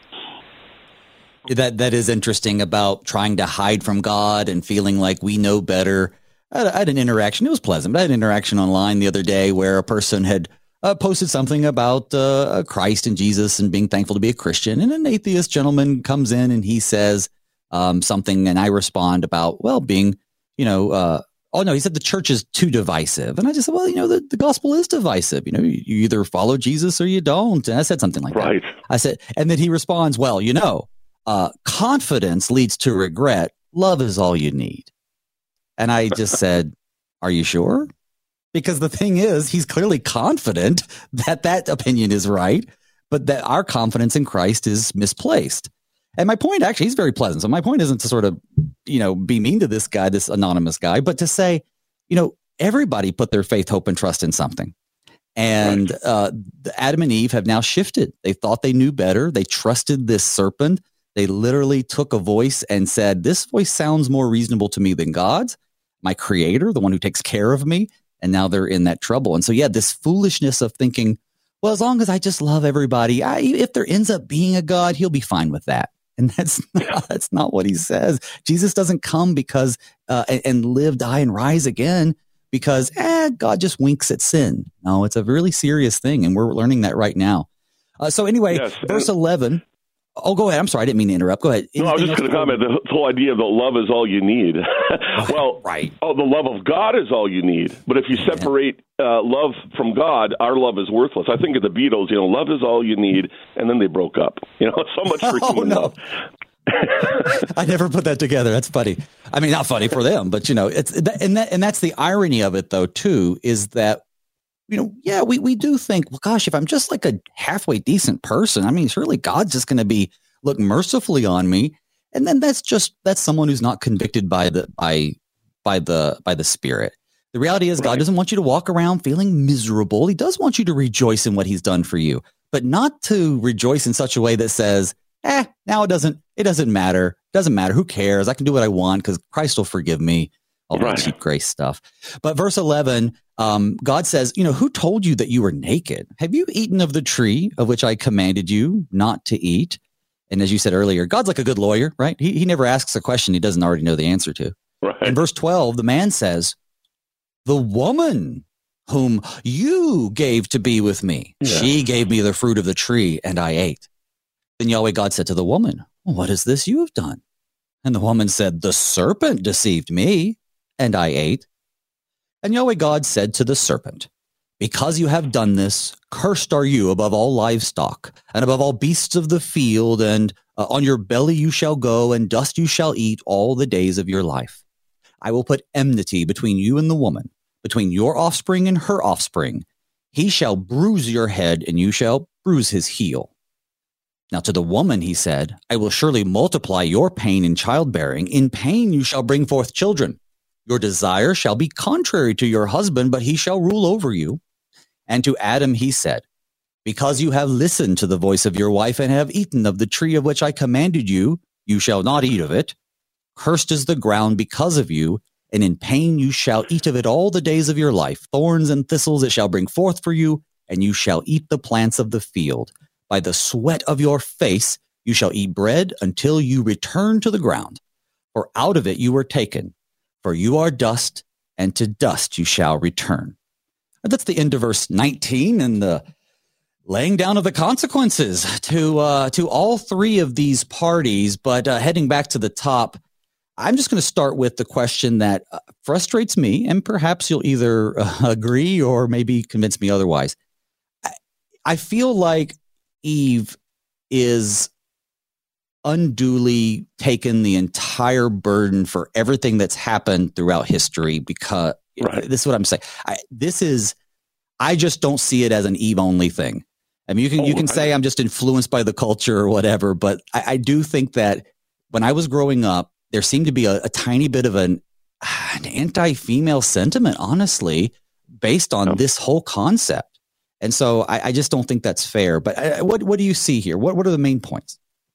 That That is interesting about trying to hide from God and feeling like we know better. I had an interaction. It was pleasant, but I had an interaction online the other day where a person had uh, posted something about uh, Christ and Jesus and being thankful to be a Christian. And an atheist gentleman comes in and he says um, something, and I respond about, well, being, you know, uh, oh, no, he said the church is too divisive. And I just said, well, you know, the, the gospel is divisive. You know, you, you either follow Jesus or you don't. And I said something like right. that. I said, and then he responds, well, you know, uh, confidence leads to regret. Love is all you need. And I just said, are you sure? Because the thing is, he's clearly confident that that opinion is right, but that our confidence in Christ is misplaced. And my point, actually, he's very pleasant. So my point isn't to sort of, you know, be mean to this guy, this anonymous guy, but to say, you know, everybody put their faith, hope, and trust in something. And uh, Adam and Eve have now shifted. They thought they knew better. They trusted this serpent. They literally took a voice and said, this voice sounds more reasonable to me than God's, my creator, the one who takes care of me. And now they're in that trouble. And so, yeah, this foolishness of thinking, well, as long as I just love everybody, I, if there ends up being a God, he'll be fine with that. And that's not, that's not what he says. Jesus doesn't come because uh, and, and live, die, and rise again because eh, God just winks at sin. No, it's a really serious thing. And we're learning that right now. Uh, so anyway, yes, verse eleven. Oh, go ahead. I'm sorry. I didn't mean to interrupt. Go ahead. Anything no, I was just going to comment. The whole idea that love is all you need. well, right. Oh, the love of God is all you need. But if you separate uh, love from God, our love is worthless. I think of the Beatles, you know, love is all you need. And then they broke up. You know, so much for oh, human no. love. I never put that together. That's funny. I mean, not funny for them, but, you know, it's and that, and that's the irony of it, though, too, is that, you know, yeah, we, we do think, well, gosh, if I'm just like a halfway decent person, I mean, surely God's just going to be look mercifully on me. And then that's just that's someone who's not convicted by the by by the by the Spirit. The reality is, right. God doesn't want you to walk around feeling miserable. He does want you to rejoice in what he's done for you, but not to rejoice in such a way that says, eh, now it doesn't it doesn't matter. It doesn't matter. Who cares? I can do what I want because Christ will forgive me. All that right. cheap grace stuff. But verse eleven, um, God says, you know, who told you that you were naked? Have you eaten of the tree of which I commanded you not to eat? And as you said earlier, God's like a good lawyer, right? He he never asks a question he doesn't already know the answer to. Right. In verse twelve, the man says, the woman whom you gave to be with me, yeah. she gave me the fruit of the tree and I ate. Then Yahweh God said to the woman, what is this you have done? And the woman said, the serpent deceived me and I ate. And Yahweh God said to the serpent, because you have done this, cursed are you above all livestock and above all beasts of the field, and uh, on your belly you shall go, and dust you shall eat all the days of your life. I will put enmity between you and the woman, between your offspring and her offspring. He shall bruise your head, and you shall bruise his heel. Now to the woman he said, I will surely multiply your pain in childbearing. In pain you shall bring forth children. Your desire shall be contrary to your husband, but he shall rule over you. And to Adam he said, because you have listened to the voice of your wife and have eaten of the tree of which I commanded you, you shall not eat of it. Cursed is the ground because of you, and in pain you shall eat of it all the days of your life. Thorns and thistles it shall bring forth for you, and you shall eat the plants of the field. By the sweat of your face you shall eat bread until you return to the ground. For out of it you were taken, for you are dust, and to dust you shall return. And that's the end of verse nineteen and the laying down of the consequences to uh, to all three of these parties. But uh, heading back to the top, I'm just going to start with the question that uh, frustrates me, and perhaps you'll either uh, agree or maybe convince me otherwise. I, I feel like Eve is unduly taken the entire burden for everything that's happened throughout history, because right. this is what I'm saying. I, this is, I just don't see it as an Eve only thing. I mean, you can, oh, you can I, say I'm just influenced by the culture or whatever, but I, I do think that when I was growing up, there seemed to be a, a tiny bit of an, an anti-female sentiment, honestly, based on oh. this whole concept. And so I, I just don't think that's fair. But I, what, what do you see here? What, what are the main points?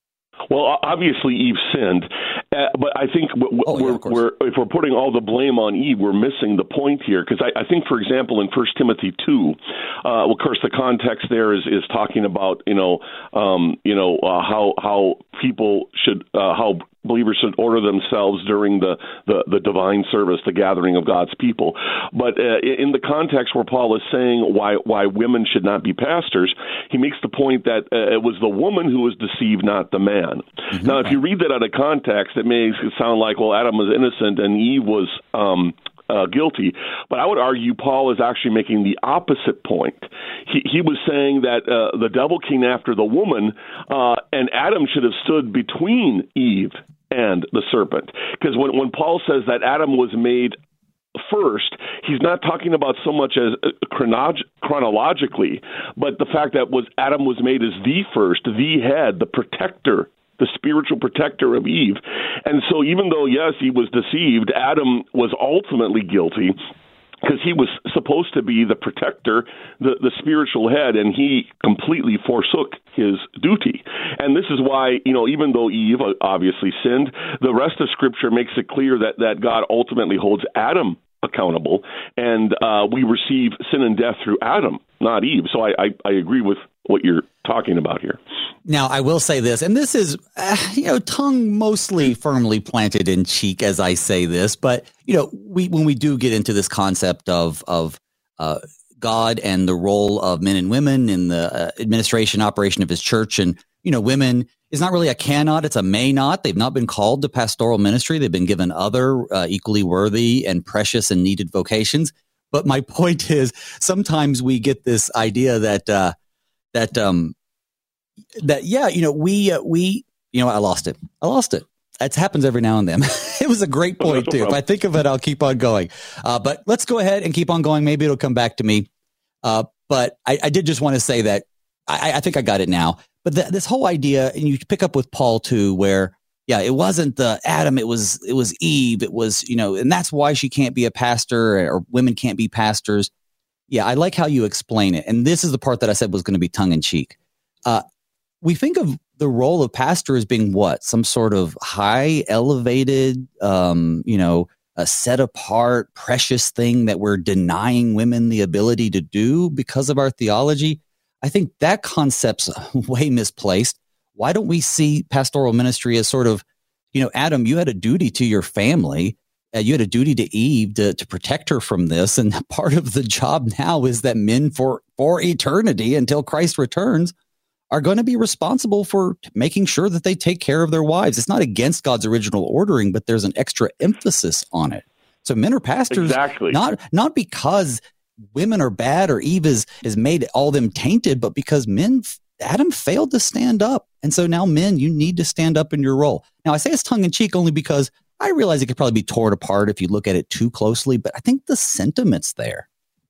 Well, obviously Eve sinned, uh, but I think w- oh, we're, yeah, we're, if we're putting all the blame on Eve, we're missing the point here. Because I, I think, for example, in First Timothy two, uh, of course, the context there is, is talking about you know um, you know uh, how how people should uh, how believers should order themselves during the, the, the divine service, the gathering of God's people. But uh, in the context where Paul is saying why why women should not be pastors, he makes the point that uh, it was the woman who was deceived, not the man. Mm-hmm. Now, if you read that out of context, it makes it sound like, well, Adam was innocent and Eve was um, uh, guilty. But I would argue Paul is actually making the opposite point. He, he was saying that uh, the devil came after the woman, uh, and Adam should have stood between Eve and the serpent. Because when, when Paul says that Adam was made first, he's not talking about so much as chronog- chronologically, but the fact that was Adam was made as the first, the head, the protector, the spiritual protector of Eve. And so even though, yes, he was deceived, Adam was ultimately guilty, because he was supposed to be the protector, the, the spiritual head, and he completely forsook his duty. And this is why, you know, even though Eve obviously sinned, the rest of Scripture makes it clear that, that God ultimately holds Adam accountable, and uh, we receive sin and death through Adam, not Eve. So I, I, I agree with what you're talking about here. Now, I will say this, and this is, uh, you know, tongue mostly firmly planted in cheek as I say this, but, you know, we when we do get into this concept of, of uh, God and the role of men and women in the uh, administration, operation of his church, and, you know, women is not really a cannot, it's a may not. They've not been called to pastoral ministry. They've been given other uh, equally worthy and precious and needed vocations. But my point is, sometimes we get this idea that, uh, that, um, that, yeah, you know, we, uh, we, you know, I lost it. I lost it. That happens every now and then. It was a great point too. If I think of it, I'll keep on going. Uh, but let's go ahead and keep on going. Maybe it'll come back to me. Uh, but I, I did just want to say that I, I think I got it now. But th- this whole idea, and you pick up with Paul too, where, yeah, it wasn't the Adam, it was, it was Eve. It was, you know, and that's why she can't be a pastor, or women can't be pastors. Yeah. I like how you explain it. And this is the part that I said was going to be tongue in cheek. Uh, we think of the role of pastor as being what? Some sort of high elevated, um, you know, a set apart, precious thing that we're denying women the ability to do because of our theology. I think that concept's way misplaced. Why don't we see pastoral ministry as sort of, you know, Adam, you had a duty to your family. Uh, you had a duty to Eve to, to protect her from this. And part of the job now is that men for, for eternity until Christ returns are going to be responsible for making sure that they take care of their wives. It's not against God's original ordering, but there's an extra emphasis on it. So men are pastors, exactly. not, not because women are bad or Eve is, is made all them tainted, but because men, Adam failed to stand up. And so now men, you need to stand up in your role. Now I say it's tongue in cheek only because I realize it could probably be torn apart if you look at it too closely, but I think the sentiment's there.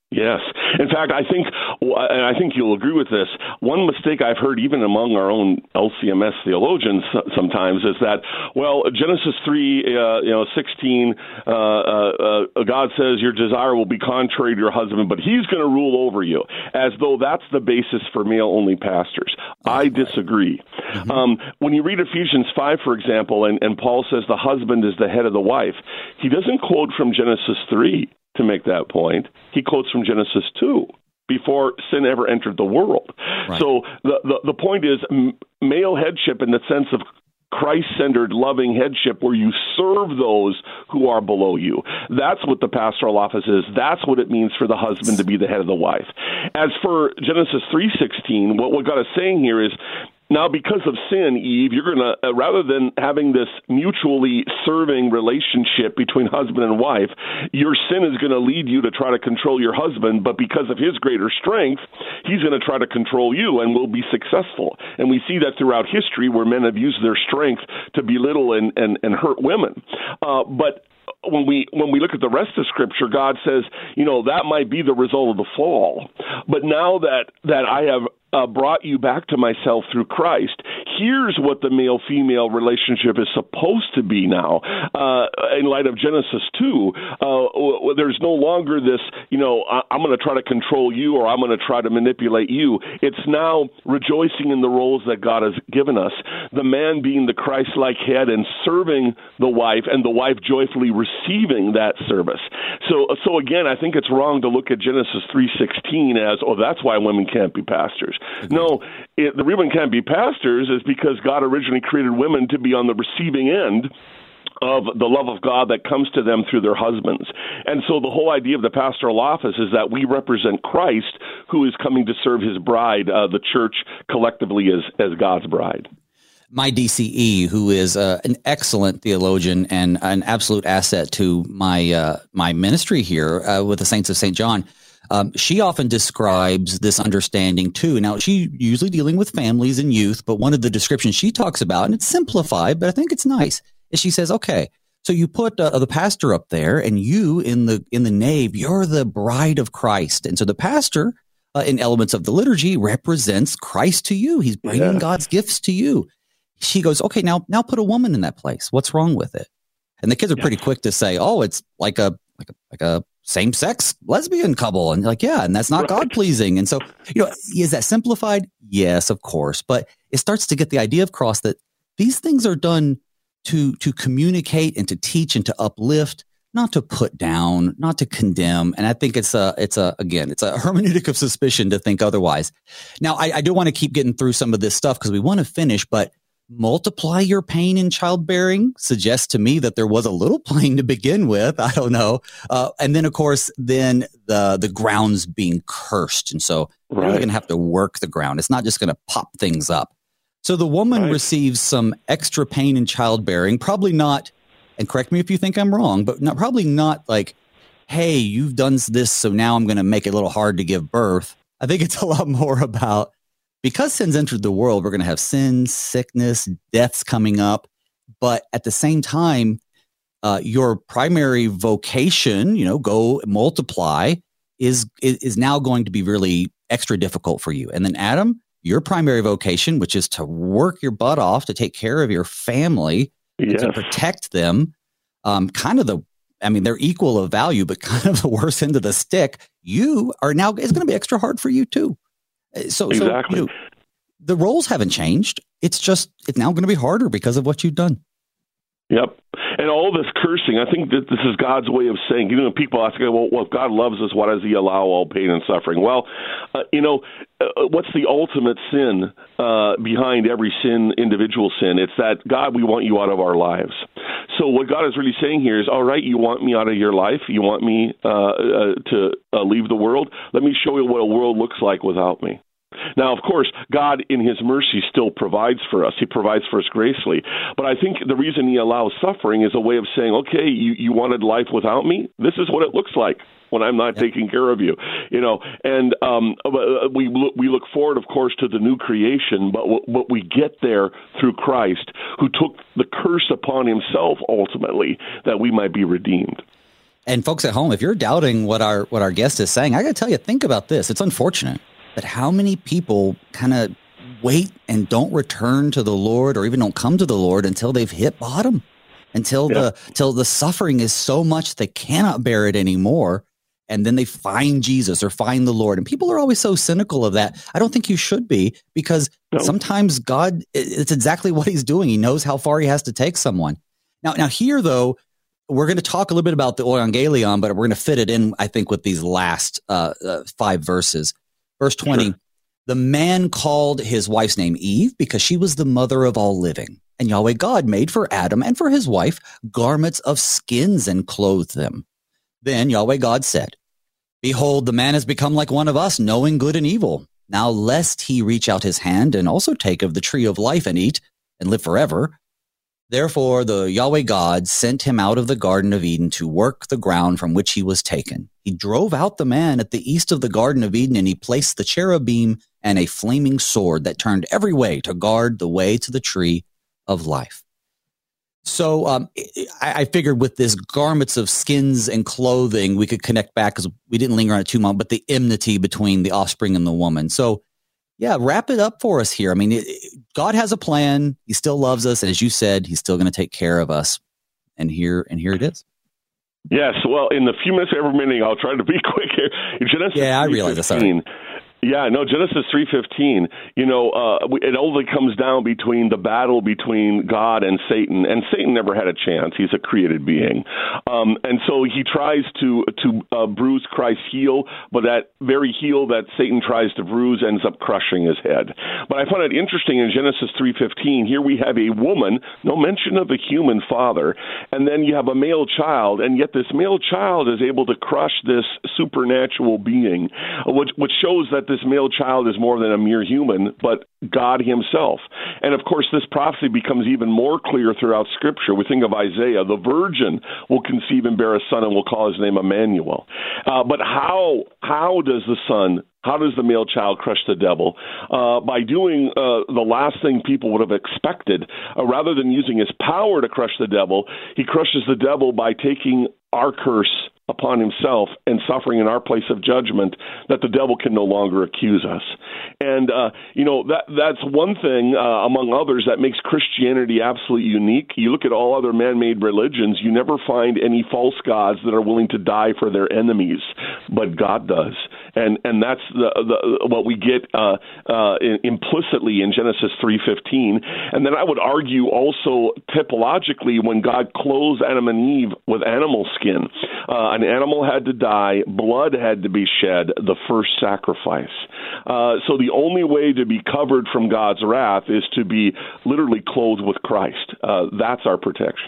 Yes. In fact, I think, and I think you'll agree with this, one mistake I've heard even among our own L C M S theologians sometimes is that, well, Genesis three, uh, you know, sixteen, uh, uh, uh, God says your desire will be contrary to your husband, but he's going to rule over you, as though that's the basis for male-only pastors. I disagree. Mm-hmm. Um, when you read Ephesians five, for example, and, and Paul says the husband is the head of the wife, he doesn't quote from Genesis three. To make that point, he quotes from Genesis two, before sin ever entered the world. Right. So the, the, the point is m- male headship in the sense of Christ-centered, loving headship where you serve those who are below you. That's what the pastoral office is. That's what it means for the husband to be the head of the wife. As for Genesis three sixteen, what, what God is saying here is, now, because of sin, Eve, you're going to, uh, rather than having this mutually serving relationship between husband and wife, your sin is going to lead you to try to control your husband, but because of his greater strength, he's going to try to control you and will be successful. And we see that throughout history where men have used their strength to belittle and, and, and hurt women. Uh, but When we when we look at the rest of Scripture, God says, you know, that might be the result of the fall. But now that, that I have uh, brought you back to myself through Christ, here's what the male-female relationship is supposed to be now. Uh, in light of Genesis two, uh, there's no longer this, you know, I'm going to try to control you or I'm going to try to manipulate you. It's now rejoicing in the roles that God has given us, the man being the Christ-like head and serving the wife, and the wife joyfully receiving that service. So, so again, I think it's wrong to look at Genesis three sixteen as, oh, that's why women can't be pastors. No, it, the reason women can't be pastors is because God originally created women to be on the receiving end of the love of God that comes to them through their husbands. And so the whole idea of the pastoral office is that we represent Christ, who is coming to serve his bride, uh, the church collectively as, as God's bride. My D C E, who is uh, an excellent theologian and an absolute asset to my uh, my ministry here uh, with the Saints of Saint John, um, she often describes this understanding too. Now, she usually dealing with families and youth, but one of the descriptions she talks about, and it's simplified, but I think it's nice, is she says, okay, so you put uh, the pastor up there, and you in the in the nave, you're the bride of Christ, and so the pastor, uh, in elements of the liturgy, represents Christ to you. He's bringing yeah. God's gifts to you. She goes, okay, now now put a woman in that place. What's wrong with it? And the kids are pretty quick to say, oh, it's like a like a like a same sex lesbian couple, and like, yeah, and that's not right. God pleasing. And so, you know, is that simplified? Yes, of course, but it starts to get the idea across that these things are done to to communicate and to teach and to uplift, not to put down, not to condemn. And I think it's a it's a again, it's a hermeneutic of suspicion to think otherwise. Now, I, I do want to keep getting through some of this stuff because we want to finish, but multiply your pain in childbearing suggests to me that there was a little pain to begin with. I don't know. Uh, and then, of course, then the the ground's being cursed. And so right. you're going to have to work the ground. It's not just going to pop things up. So the woman right. receives some extra pain in childbearing, probably not, and correct me if you think I'm wrong, but not, probably not like, hey, you've done this, so now I'm going to make it a little hard to give birth. I think it's a lot more about, because sin's entered the world, we're going to have sin, sickness, deaths coming up. But at the same time, uh, your primary vocation, you know, go multiply, is, is now going to be really extra difficult for you. And then Adam, your primary vocation, which is to work your butt off to take care of your family, yes. and to protect them, um, kind of the, I mean, they're equal of value, but kind of the worst end of the stick. You are now, it's going to be extra hard for you too. So, exactly. so you know, the roles haven't changed. It's just, it's now going to be harder because of what you've done. Yep. And all this cursing, I think that this is God's way of saying, you know, people ask, well, well if God loves us, why does he allow all pain and suffering? Well, uh, you know, uh, what's the ultimate sin uh, behind every sin, individual sin? It's that, God, we want you out of our lives. So what God is really saying here is, all right, you want me out of your life? You want me uh, uh, to uh, leave the world? Let me show you what a world looks like without me. Now, of course, God, in his mercy, still provides for us. He provides for us gracefully. But I think the reason he allows suffering is a way of saying, okay, you, you wanted life without me? This is what it looks like when I'm not yep. taking care of you. You know, and um, we, we look forward, of course, to the new creation, but, but we get there through Christ, who took the curse upon himself, ultimately, that we might be redeemed. And folks at home, if you're doubting what our what our guest is saying, I got to tell you, think about this. It's unfortunate that how many people kind of wait and don't return to the Lord or even don't come to the Lord until they've hit bottom, until yeah. the till the suffering is so much they cannot bear it anymore. And then they find Jesus or find the Lord. And people are always so cynical of that. I don't think you should be, because no. sometimes God, it's exactly what he's doing. He knows how far he has to take someone. Now, now here, though, we're going to talk a little bit about the Evangelion, but we're going to fit it in, I think, with these last uh, uh, five verses. Verse twenty, sure. The man called his wife's name Eve because she was the mother of all living. And Yahweh God made for Adam and for his wife garments of skins and clothed them. Then Yahweh God said, Behold, the man has become like one of us, knowing good and evil. Now lest he reach out his hand and also take of the tree of life and eat and live forever. Therefore, the Yahweh God sent him out of the Garden of Eden to work the ground from which he was taken. He drove out the man at the east of the Garden of Eden, and he placed the cherubim and a flaming sword that turned every way to guard the way to the tree of life. So um, I, I figured with this garments of skins and clothing, we could connect back, because we didn't linger on it too long, but the enmity between the offspring and the woman. So yeah, wrap it up for us here. I mean, it, God has a plan. He still loves us. And as you said, he's still going to take care of us. And here, and here it is. Yes. Well, in the few minutes every minute, I'll try to be quick here. Genesis yeah, I realize that's sorry. Yeah, no, Genesis three fifteen, you know, uh, it only comes down between the battle between God and Satan, and Satan never had a chance. He's a created being. Um, and so he tries to to uh, bruise Christ's heel, but that very heel that Satan tries to bruise ends up crushing his head. But I find it interesting in Genesis three fifteen, here we have a woman, no mention of a human father, and then you have a male child, and yet this male child is able to crush this supernatural being, which, which shows that this male child is more than a mere human, but God himself. And of course, this prophecy becomes even more clear throughout Scripture. We think of Isaiah, the virgin will conceive and bear a son and will call his name Emmanuel. Uh, but how how does the son, how does the male child crush the devil? Uh, by doing uh, the last thing people would have expected. Uh, rather than using his power to crush the devil, he crushes the devil by taking our curse upon himself and suffering in our place of judgment, that the devil can no longer accuse us. And, uh, you know, that that's one thing, uh, among others, that makes Christianity absolutely unique. You look at all other man-made religions, you never find any false gods that are willing to die for their enemies, but God does. And and that's the, the what we get uh, uh, implicitly in Genesis three fifteen. And then I would argue also typologically, when God clothes Adam and Eve with animal skin, uh, an animal had to die, blood had to be shed, the first sacrifice. Uh, so the only way to be covered from God's wrath is to be literally clothed with Christ. Uh, that's our protection.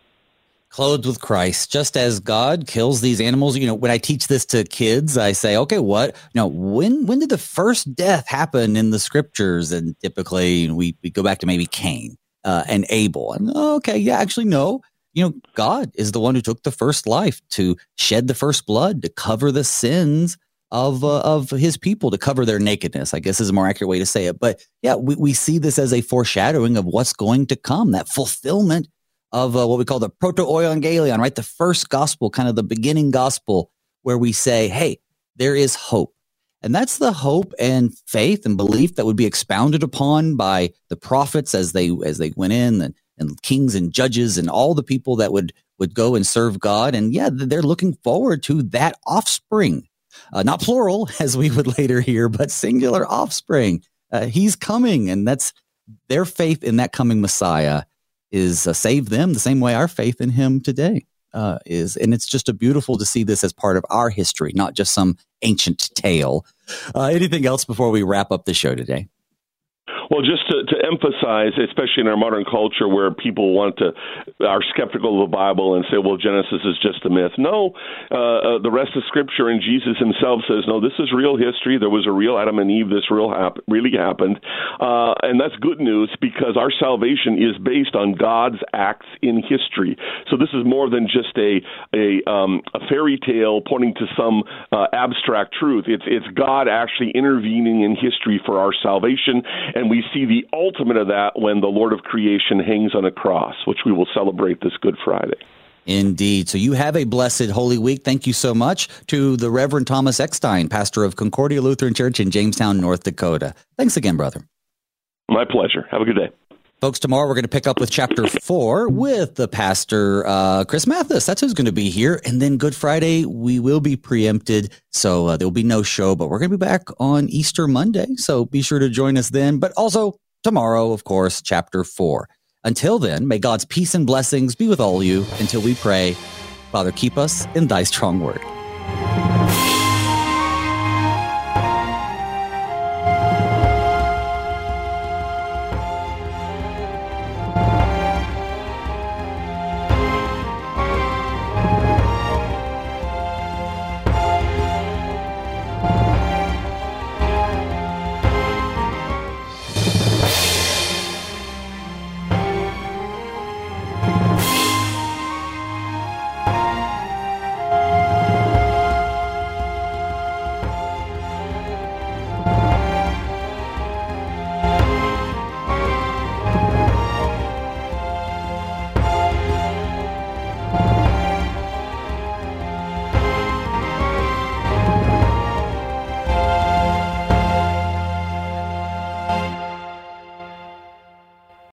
Clothed with Christ, just as God kills these animals. You know, when I teach this to kids, I say, okay, what, you know, when, when did the first death happen in the Scriptures? And typically we, we go back to maybe Cain uh, and Abel. And okay, yeah, actually, no. You know, God is the one who took the first life to shed the first blood, to cover the sins of uh, of his people, to cover their nakedness, I guess is a more accurate way to say it. But yeah, we, we see this as a foreshadowing of what's going to come, that fulfillment of uh, what we call the proto-evangelion, right? The first gospel, kind of the beginning gospel, where we say, hey, there is hope. And that's the hope and faith and belief that would be expounded upon by the prophets as they as they went in, and, and kings and judges and all the people that would, would go and serve God. And yeah, they're looking forward to that offspring, uh, not plural, as we would later hear, but singular offspring. Uh, he's coming, and that's their faith in that coming Messiah is uh, save them the same way our faith in him today uh, is. And it's just a beautiful to see this as part of our history, not just some ancient tale. Uh, anything else before we wrap up the show today? Well, just to, to emphasize, especially in our modern culture where people want to, are skeptical of the Bible and say, well, Genesis is just a myth. No, uh, uh, the rest of Scripture and Jesus himself says, no, this is real history. There was a real Adam and Eve. This real hap- really happened. Uh, and that's good news, because our salvation is based on God's acts in history. So this is more than just a a, um, a fairy tale pointing to some uh, abstract truth. It's, it's God actually intervening in history for our salvation, and we see the ultimate of that when the Lord of creation hangs on a cross, which we will celebrate this Good Friday. Indeed. So you have a blessed Holy Week. Thank you so much to the Reverend Thomas Eckstein, pastor of Concordia Lutheran Church in Jamestown, North Dakota. Thanks again, brother. My pleasure. Have a good day. Folks, tomorrow we're going to pick up with chapter four with the pastor, uh, Chris Mathis. That's who's going to be here. And then Good Friday, we will be preempted. So uh, there will be no show, but we're going to be back on Easter Monday. So be sure to join us then. But also tomorrow, of course, chapter four. Until then, may God's peace and blessings be with all you until we pray. Father, keep us in thy strong word.